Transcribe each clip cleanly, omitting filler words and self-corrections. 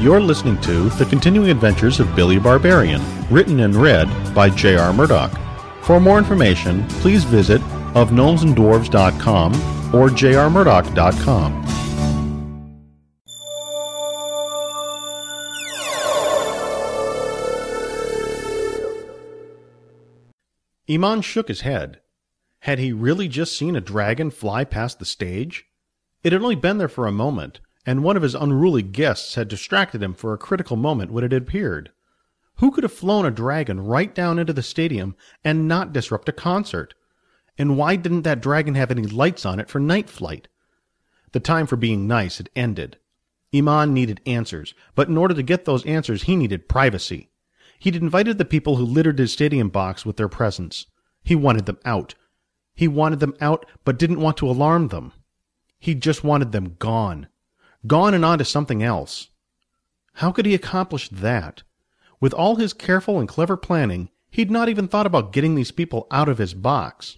You're listening to The Continuing Adventures of Billy Barbarian, written and read by J.R. Murdoch. For more information, please visit ofgnomesandwarves.com or jrmurdoch.com. Iman shook his head. Had he really just seen a dragon fly past the stage? It had only been there for a moment, and one of his unruly guests had distracted him for a critical moment when it had appeared. Who could have flown a dragon right down into the stadium and not disrupt a concert? And why didn't that dragon have any lights on it for night flight? The time for being nice had ended. Iman needed answers, but in order to get those answers he needed privacy. He'd invited the people who littered his stadium box with their presence. He wanted them out. He wanted them out, but didn't want to alarm them. He just wanted them gone. Gone and on to something else. How could he accomplish that? With all his careful and clever planning, he'd not even thought about getting these people out of his box.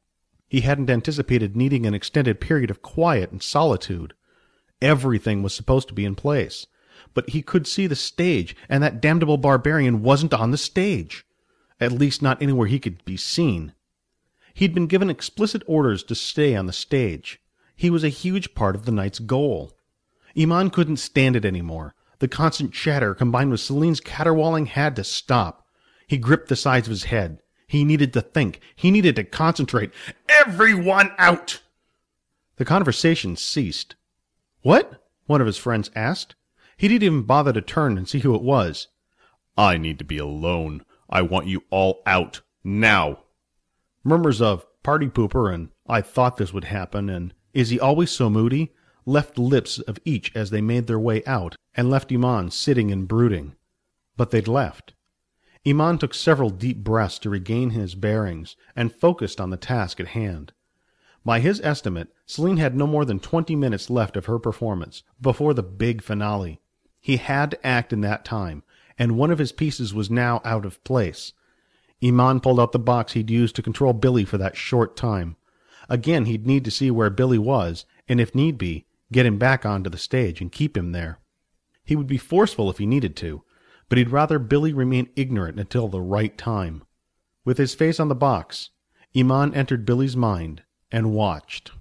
He hadn't anticipated needing an extended period of quiet and solitude. Everything was supposed to be in place. But he could see the stage, and that damnable barbarian wasn't on the stage. At least not anywhere he could be seen. He'd been given explicit orders to stay on the stage. He was a huge part of the night's goal. Iman couldn't stand it anymore. The constant chatter combined with Celine's caterwauling had to stop. He gripped the sides of his head. He needed to think. He needed to concentrate. Everyone out! The conversation ceased. What? One of his friends asked. He didn't even bother to turn and see who it was. I need to be alone. I want you all out. Now. Murmurs of party pooper and I thought this would happen and is he always so moody? Left the lips of each as they made their way out, and left Iman sitting and brooding. But they'd left. Iman took several deep breaths to regain his bearings, and focused on the task at hand. By his estimate, Celine had no more than 20 minutes left of her performance, before the big finale. He had to act in that time, and one of his pieces was now out of place. Iman pulled out the box he'd used to control Billy for that short time. Again, he'd need to see where Billy was, and if need be, get him back onto the stage and keep him there. He would be forceful if he needed to, but he'd rather Billy remain ignorant until the right time. With his face on the box, Iman entered Billy's mind and watched.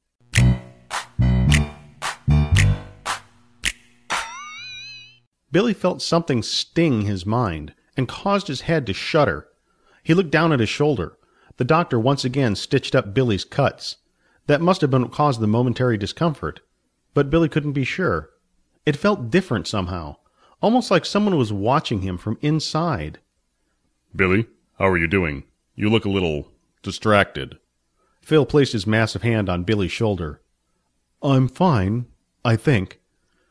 Billy felt something sting his mind and caused his head to shudder. He looked down at his shoulder. The doctor once again stitched up Billy's cuts. That must have been what caused the momentary discomfort. But Billy couldn't be sure. It felt different somehow, almost like someone was watching him from inside. Billy, how are you doing? You look a little distracted. Phil placed his massive hand on Billy's shoulder. I'm fine, I think.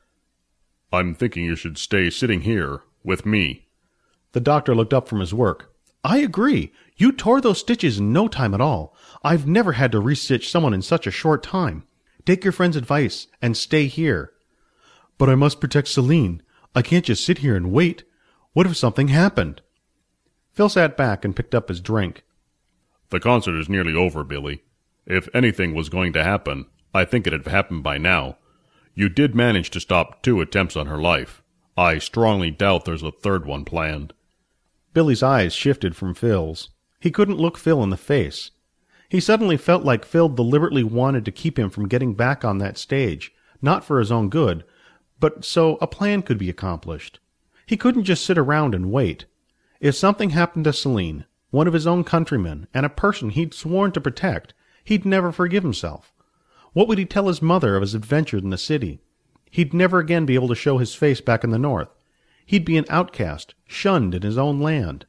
I'm thinking you should stay sitting here with me. The doctor looked up from his work. I agree. You tore those stitches in no time at all. I've never had to restitch someone in such a short time. Take your friend's advice and stay here. But I must protect Celine. I can't just sit here and wait. What if something happened? Phil sat back and picked up his drink. The concert is nearly over, Billy. If anything was going to happen, I think it'd have happened by now. You did manage to stop 2 attempts on her life. I strongly doubt there's a third one planned. Billy's eyes shifted from Phil's. He couldn't look Phil in the face. He suddenly felt like Phil deliberately wanted to keep him from getting back on that stage, not for his own good, but so a plan could be accomplished. He couldn't just sit around and wait. If something happened to Celine, one of his own countrymen, and a person he'd sworn to protect, he'd never forgive himself. What would he tell his mother of his adventure in the city? He'd never again be able to show his face back in the north. He'd be an outcast, shunned in his own land.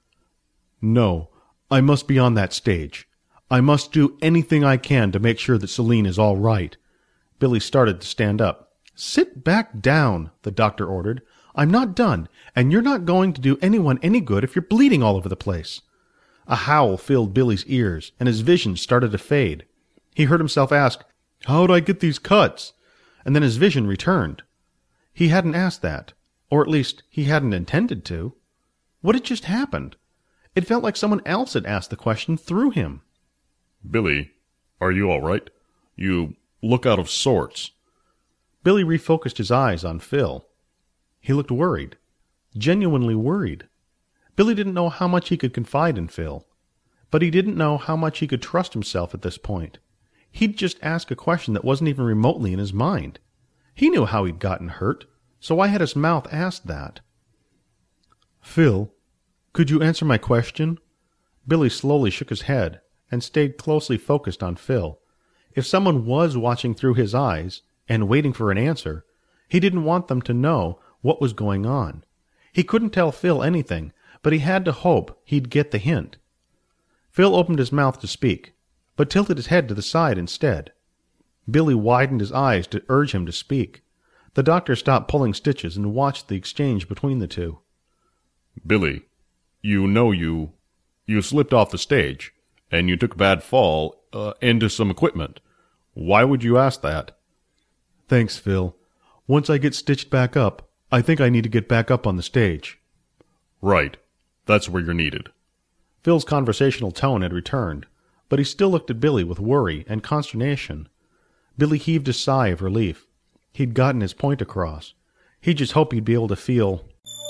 No, I must be on that stage. I must do anything I can to make sure that Celine is all right. Billy started to stand up. Sit back down, the doctor ordered. I'm not done, and you're not going to do anyone any good if you're bleeding all over the place. A howl filled Billy's ears, and his vision started to fade. He heard himself ask, How'd I get these cuts? And then his vision returned. He hadn't asked that, or at least he hadn't intended to. What had just happened? It felt like someone else had asked the question through him. Billy, are you all right? You look out of sorts. Billy refocused his eyes on Phil. He looked worried. Genuinely worried. Billy didn't know how much he could confide in Phil. But he didn't know how much he could trust himself at this point. He'd just asked a question that wasn't even remotely in his mind. He knew how he'd gotten hurt, so why had his mouth asked that? "Phil, could you answer my question?" Billy slowly shook his head and stayed closely focused on Phil. If someone was watching through his eyes and waiting for an answer, he didn't want them to know what was going on. He couldn't tell Phil anything, but he had to hope he'd get the hint. Phil opened his mouth to speak, but tilted his head to the side instead. Billy widened his eyes to urge him to speak. The doctor stopped pulling stitches and watched the exchange between the two. "Billy, you slipped off the stage, and you took a bad fall into some equipment. Why would you ask that?" "Thanks, Phil. Once I get stitched back up, I think I need to get back up on the stage." "Right. That's where you're needed." Phil's conversational tone had returned, but he still looked at Billy with worry and consternation. Billy heaved a sigh of relief. He'd gotten his point across. He just hoped he'd be able to feel...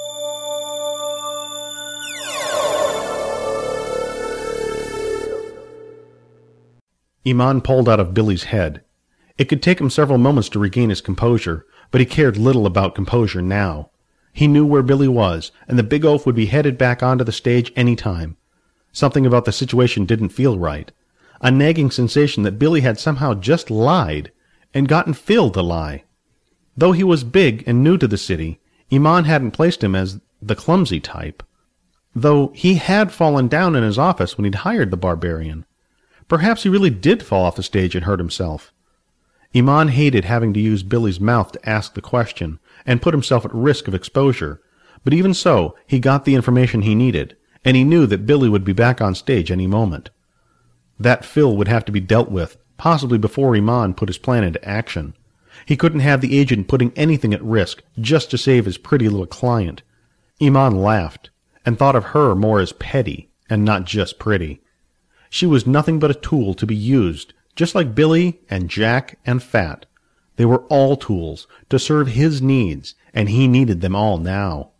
Iman pulled out of Billy's head. It could take him several moments to regain his composure, but he cared little about composure now. He knew where Billy was, and the big oaf would be headed back onto the stage any time. Something about the situation didn't feel right. A nagging sensation that Billy had somehow just lied, and gotten Phil to lie. Though he was big and new to the city, Iman hadn't placed him as the clumsy type. Though he had fallen down in his office when he'd hired the barbarian. Perhaps he really did fall off the stage and hurt himself. Iman hated having to use Billy's mouth to ask the question, and put himself at risk of exposure, but even so, he got the information he needed, and he knew that Billy would be back on stage any moment. That Phil would have to be dealt with, possibly before Iman put his plan into action. He couldn't have the agent putting anything at risk just to save his pretty little client. Iman laughed, and thought of her more as petty, and not just pretty. She was nothing but a tool to be used, just like Billy and Jack and Fat. They were all tools to serve his needs, and he needed them all now.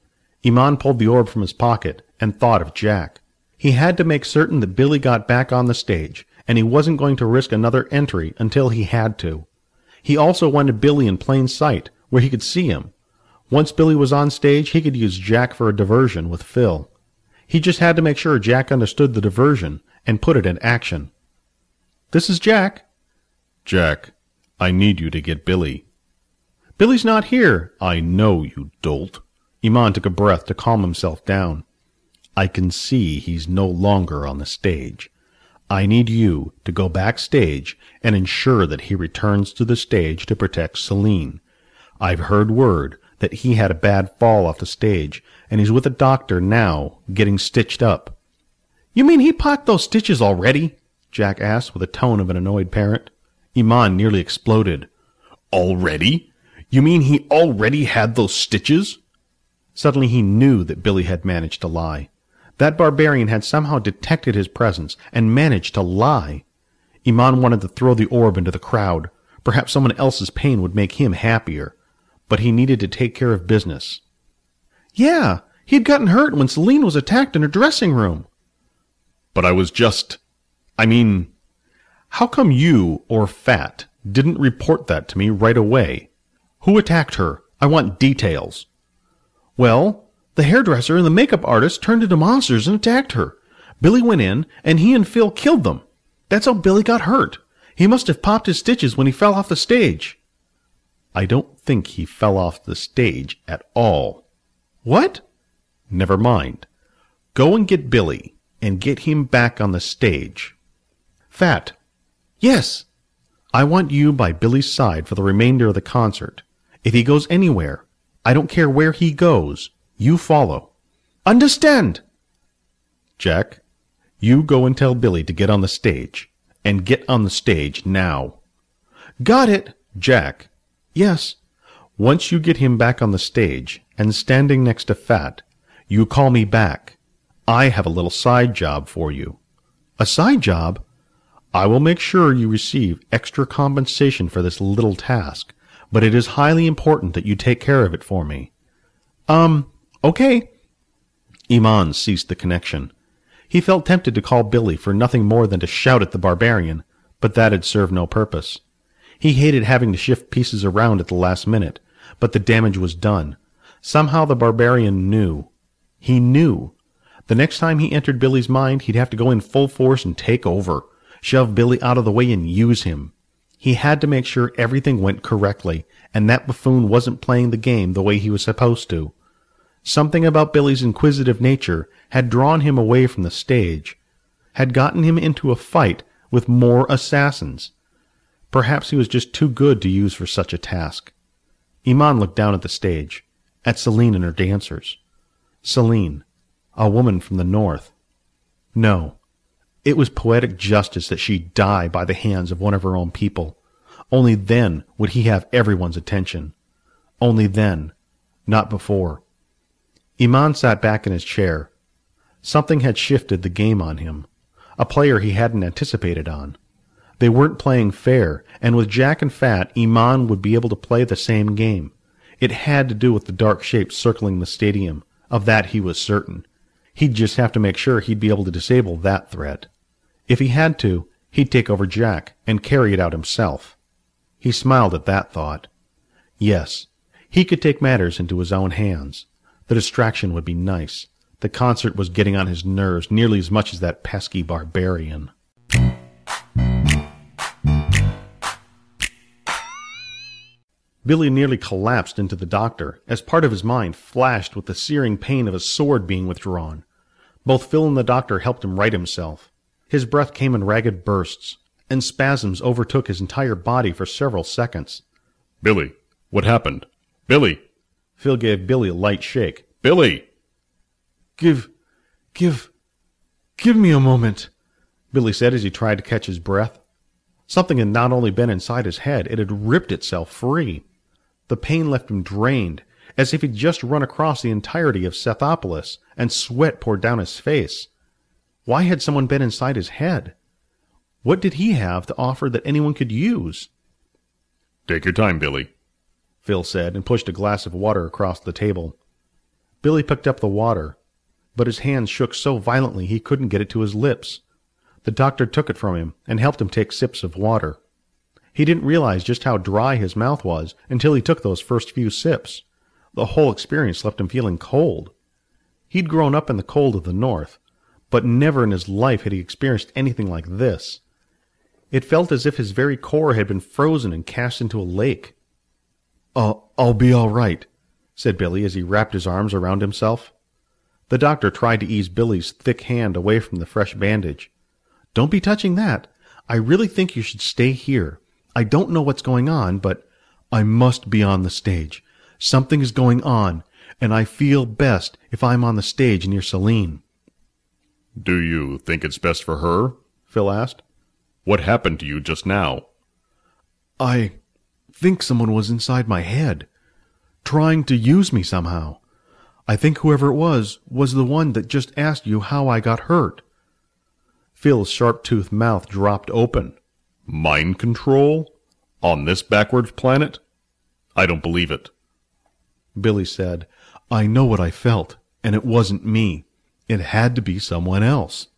Iman pulled the orb from his pocket and thought of Jack. He had to make certain that Billy got back on the stage, and he wasn't going to risk another entry until he had to. He also wanted Billy in plain sight, where he could see him. Once Billy was on stage, he could use Jack for a diversion with Phil. He just had to make sure Jack understood the diversion and put it in action. "This is Jack." "Jack, I need you to get Billy." "Billy's not here." "I know, you dolt." Iman took a breath to calm himself down. "I can see he's no longer on the stage. I need you to go backstage and ensure that he returns to the stage to protect Celine. I've heard word that he had a bad fall off the stage, and he's with a doctor now, getting stitched up." "You mean he popped those stitches already?" Jack asked with the tone of an annoyed parent. Iman nearly exploded. "Already? You mean he already had those stitches?" Suddenly he knew that Billy had managed to lie. That barbarian had somehow detected his presence and managed to lie. Iman wanted to throw the orb into the crowd. Perhaps someone else's pain would make him happier. But he needed to take care of business. "Yeah, he'd gotten hurt when Celine was attacked in her dressing room." "But I was just... How come you, or Fat, didn't report that to me right away? Who attacked her? I want details." "Well, the hairdresser and the makeup artist turned into monsters and attacked her. Billy went in, and he and Phil killed them. That's how Billy got hurt. He must have popped his stitches when he fell off the stage." "I don't think he fell off the stage at all." "What?" "Never mind. Go and get Billy, and get him back on the stage." "Fat." "Yes." "I want you by Billy's side for the remainder of the concert. If he goes anywhere, I don't care where he goes, you follow." "Understand." "Jack, you go and tell Billy to get on the stage, and get on the stage now." "Got it." "Jack." "Yes." "Once you get him back on the stage, and standing next to Fat, you call me back. I have a little side job for you." "A side job?" "I will make sure you receive extra compensation for this little task, but it is highly important that you take care of it for me. Okay. Iman ceased the connection. He felt tempted to call Billy for nothing more than to shout at the barbarian, but that had served no purpose. He hated having to shift pieces around at the last minute, but the damage was done. Somehow the barbarian knew. He knew. The next time he entered Billy's mind, he'd have to go in full force and take over, shove Billy out of the way and use him. He had to make sure everything went correctly, and that buffoon wasn't playing the game the way he was supposed to. Something about Billy's inquisitive nature had drawn him away from the stage, had gotten him into a fight with more assassins. Perhaps he was just too good to use for such a task. Iman looked down at the stage, at Celine and her dancers. Celine, a woman from the north. No, it was poetic justice that she die by the hands of one of her own people. Only then would he have everyone's attention. Only then, not before. Iman sat back in his chair. Something had shifted the game on him. A player he hadn't anticipated on. They weren't playing fair, and with Jack and Fat, Iman would be able to play the same game. It had to do with the dark shapes circling the stadium. Of that he was certain. He'd just have to make sure he'd be able to disable that threat. If he had to, he'd take over Jack and carry it out himself. He smiled at that thought. Yes, he could take matters into his own hands. The distraction would be nice. The concert was getting on his nerves nearly as much as that pesky barbarian. Billy nearly collapsed into the doctor as part of his mind flashed with the searing pain of a sword being withdrawn. Both Phil and the doctor helped him right himself. His breath came in ragged bursts, and spasms overtook his entire body for several seconds. Billy, what happened? Billy! Phil gave Billy a light shake. Billy! Give me a moment, Billy said as he tried to catch his breath. Something had not only been inside his head, it had ripped itself free. The pain left him drained, as if he'd just run across the entirety of Sethopolis, and sweat poured down his face. Why had someone been inside his head? What did he have to offer that anyone could use? Take your time, Billy, Phil said, and pushed a glass of water across the table. Billy picked up the water, but his hands shook so violently he couldn't get it to his lips. The doctor took it from him and helped him take sips of water. He didn't realize just how dry his mouth was until he took those first few sips. The whole experience left him feeling cold. He'd grown up in the cold of the north, but never in his life had he experienced anything like this. It felt as if his very core had been frozen and cast into a lake. I'll be all right, said Billy as he wrapped his arms around himself. The doctor tried to ease Billy's thick hand away from the fresh bandage. Don't be touching that. I really think you should stay here. I don't know what's going on, but I must be on the stage. Something is going on, and I feel best if I'm on the stage near Celine. Do you think it's best for her? Phil asked. What happened to you just now? I think someone was inside my head, trying to use me somehow. I think whoever it was the one that just asked you how I got hurt. Phil's sharp-toothed mouth dropped open. Mind control? On this backwards planet? I don't believe it. Billy said, I know what I felt, and it wasn't me. It had to be someone else.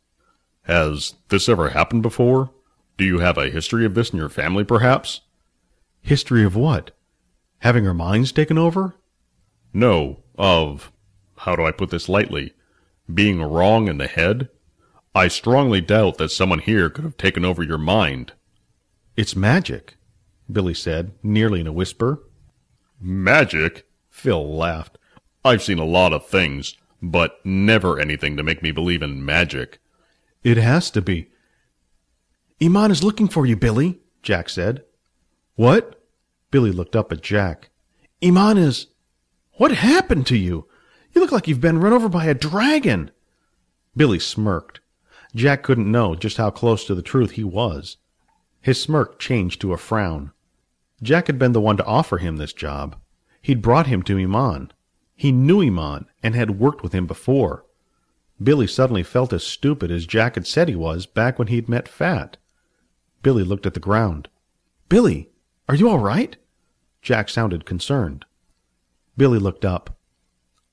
Has this ever happened before? Do you have a history of this in your family, perhaps? History of what? Having our minds taken over? No, of, how do I put this lightly, being wrong in the head? I strongly doubt that someone here could have taken over your mind. It's magic, Billy said, nearly in a whisper. Magic? Phil laughed. I've seen a lot of things, but never anything to make me believe in magic. It has to be. Iman is looking for you, Billy, Jack said. What? Billy looked up at Jack. Iman is... What happened to you? You look like you've been run over by a dragon. Billy smirked. Jack couldn't know just how close to the truth he was. His smirk changed to a frown. Jack had been the one to offer him this job. He'd brought him to Iman. He knew Iman and had worked with him before. Billy suddenly felt as stupid as Jack had said he was back when he'd met Fat. Billy looked at the ground. Billy, are you all right? Jack sounded concerned. Billy looked up.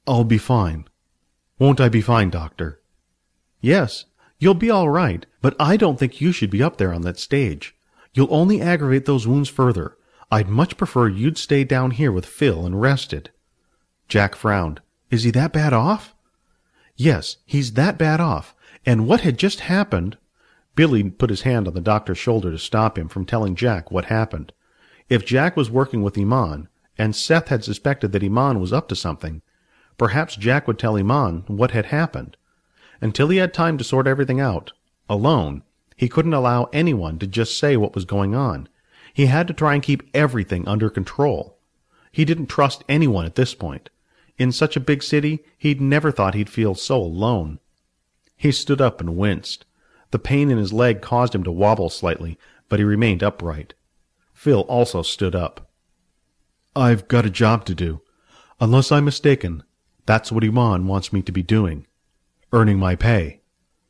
I'll be fine. Won't I be fine, Doctor? Yes, you'll be all right, but I don't think you should be up there on that stage. You'll only aggravate those wounds further. I'd much prefer you'd stay down here with Phil and rested. Jack frowned. Is he that bad off? Yes, he's that bad off. And what had just happened... Billy put his hand on the doctor's shoulder to stop him from telling Jack what happened. If Jack was working with Iman, and Seth had suspected that Iman was up to something, perhaps Jack would tell Iman what had happened. Until he had time to sort everything out, alone, he couldn't allow anyone to just say what was going on. He had to try and keep everything under control. He didn't trust anyone at this point. In such a big city, he'd never thought he'd feel so alone. He stood up and winced. The pain in his leg caused him to wobble slightly, but he remained upright. Phil also stood up. I've got a job to do. Unless I'm mistaken, that's what Iman wants me to be doing. Earning my pay.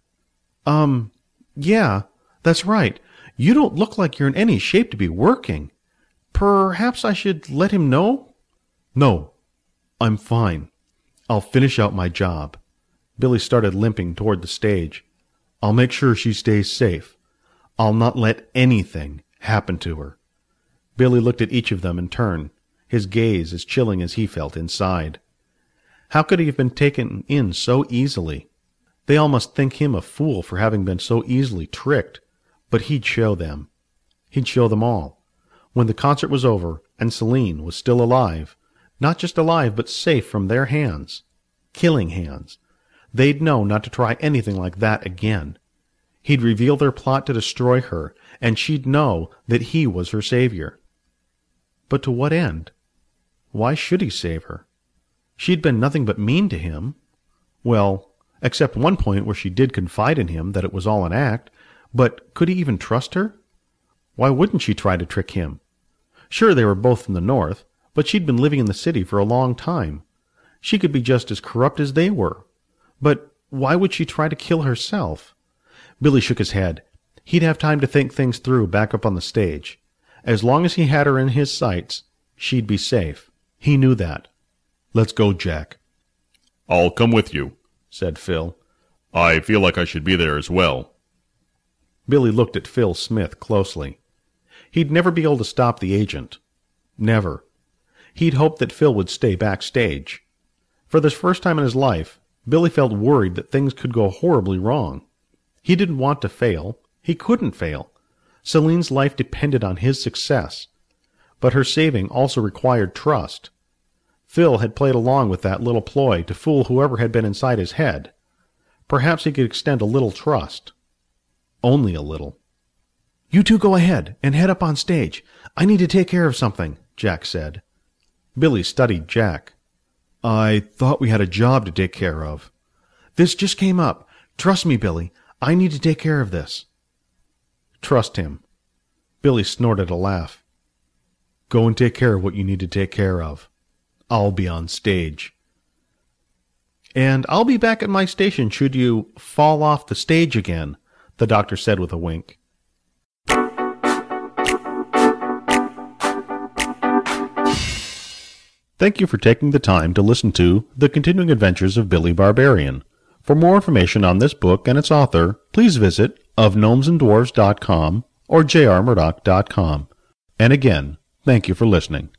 Yeah, that's right. You don't look like you're in any shape to be working. Perhaps I should let him know? No, I'm fine. I'll finish out my job. Billy started limping toward the stage. I'll make sure she stays safe. I'll not let anything happen to her. Billy looked at each of them in turn, his gaze as chilling as he felt inside. How could he have been taken in so easily? They all must think him a fool for having been so easily tricked, but he'd show them. He'd show them all. When the concert was over, and Celine was still alive, not just alive, but safe from their hands, killing hands, they'd know not to try anything like that again. He'd reveal their plot to destroy her, and she'd know that he was her savior. But to what end? Why should he save her? She'd been nothing but mean to him. Well, except one point where she did confide in him that it was all an act, but could he even trust her? Why wouldn't she try to trick him? Sure, they were both from the north, but she'd been living in the city for a long time. She could be just as corrupt as they were. But why would she try to kill herself? Billy shook his head. He'd have time to think things through back up on the stage. As long as he had her in his sights, she'd be safe. He knew that. Let's go, Jack. I'll come with you, said Phil. I feel like I should be there as well. Billy looked at Phil Smith closely. He'd never be able to stop the agent. Never. He'd hoped that Phil would stay backstage. For the first time in his life, Billy felt worried that things could go horribly wrong. He didn't want to fail. He couldn't fail. Celine's life depended on his success. But her saving also required trust. Phil had played along with that little ploy to fool whoever had been inside his head. Perhaps he could extend a little trust. Only a little. You two go ahead and head up on stage. I need to take care of something, Jack said. Billy studied Jack. I thought we had a job to take care of. This just came up. Trust me, Billy. I need to take care of this. Trust him. Billy snorted a laugh. Go and take care of what you need to take care of. I'll be on stage. And I'll be back at my station should you fall off the stage again, the doctor said with a wink. Thank you for taking the time to listen to The Continuing Adventures of Billy Barbarian. For more information on this book and its author, please visit ofgnomesandDwarves.com or jrmurdoch.com. And again, thank you for listening.